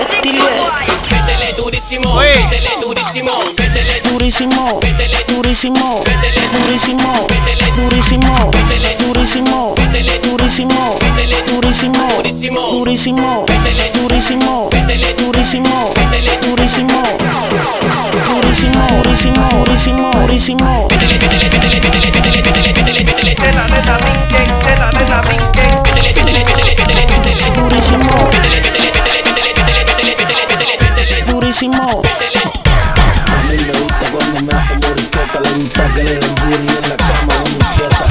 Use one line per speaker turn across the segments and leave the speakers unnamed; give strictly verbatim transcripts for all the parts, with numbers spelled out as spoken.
Estilo
Métele durísimo, métele durísimo, métele
durísimo, durísimo, durísimo, durísimo, durísimo, durísimo, durísimo, durísimo, durísimo, durísimo, durísimo, durísimo, durísimo, durísimo, durísimo.
Nena, nena, minque, nena, nena, minque.
Durísimo, durísimo.
A mí me gusta cuando me hace moriqueta, le gusta que le den booty en la cama o inquieta.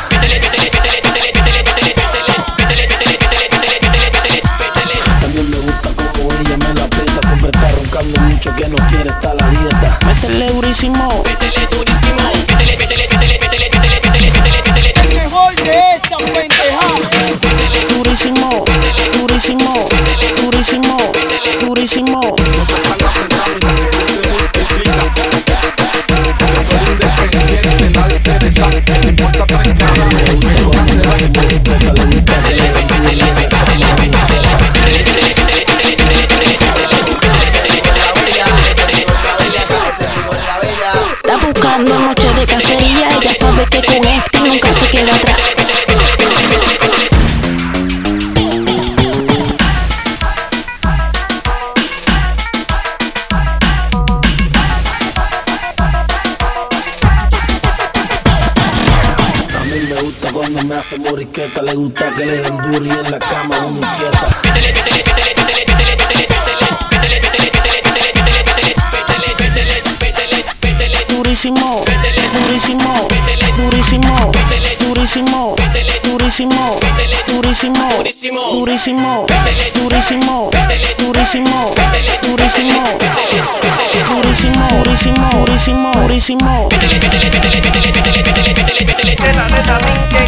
También me gusta como ella me la aprieta, siempre está roncando mucho que no quiere estar a la dieta.
Métele durísimo,
métele durísimo, métele, métele, métele, métele, métele, métele, métele, métele.
El mejor de esta pendeja.
durísimo, durísimo, durísimo, durísimo. Está buscando noche de cacería, ella sabe que con este nunca se queda atrás.
A mí me gusta cuando me hace moriqueta, le gusta que le den duri en la cama o inquieta.
Durísimo, durísimo, durísimo, durísimo, durísimo, durísimo, durísimo, durísimo, durísimo, durísimo, durísimo, durísimo, durísimo, durísimo.
Nena, nena, minque.